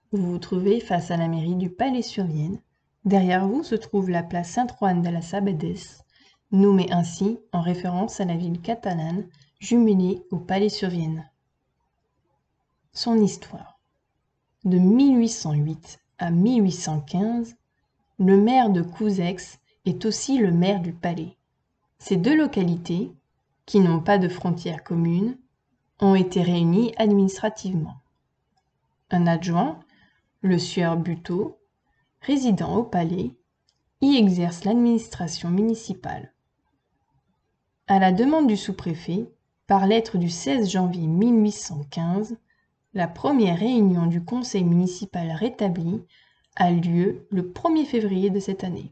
Vous vous trouvez face à la mairie du Palais-sur-Vienne. Derrière vous se trouve la place Saint-Juan de las Abadesses, nommée ainsi en référence à la ville catalane jumelée au Palais-sur-Vienne. Son histoire. De 1808 à 1815, le maire de Couzex est aussi le maire du Palais. Ces deux localités, qui n'ont pas de frontières communes, ont été réunies administrativement. Un adjoint, le sieur Buteau, résidant au palais, y exerce l'administration municipale. À la demande du sous-préfet, par lettre du 16 janvier 1815, la première réunion du conseil municipal rétabli a lieu le 1er février de cette année.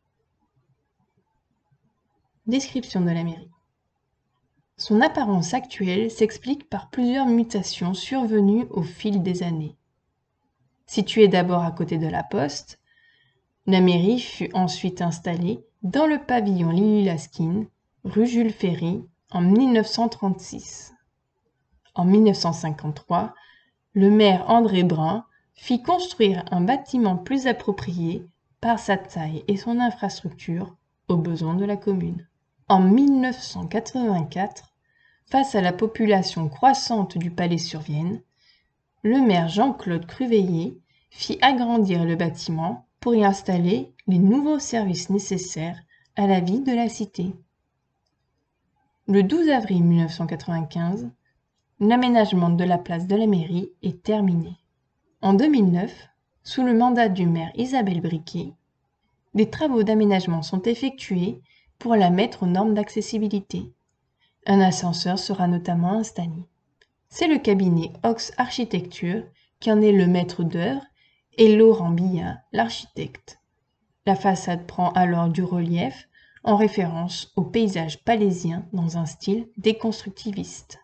Description de la mairie. Son apparence actuelle s'explique par plusieurs mutations survenues au fil des années. Située d'abord à côté de la poste, la mairie fut ensuite installée dans le pavillon Lily-Laskin, rue Jules Ferry, en 1936. En 1953, le maire André Brun fit construire un bâtiment plus approprié par sa taille et son infrastructure aux besoins de la commune. En 1984, face à la population croissante du Palais-sur-Vienne, le maire Jean-Claude Cruveilhier fit agrandir le bâtiment pour y installer les nouveaux services nécessaires à la vie de la cité. Le 12 avril 1995, l'aménagement de la place de la mairie est terminé. En 2009, sous le mandat du maire Isabelle Briquet, des travaux d'aménagement sont effectués pour la mettre aux normes d'accessibilité. Un ascenseur sera notamment installé. C'est le cabinet Ox Architecture qui en est le maître d'œuvre et Laurent Billat, l'architecte. La façade prend alors du relief en référence au paysage palaisien dans un style déconstructiviste.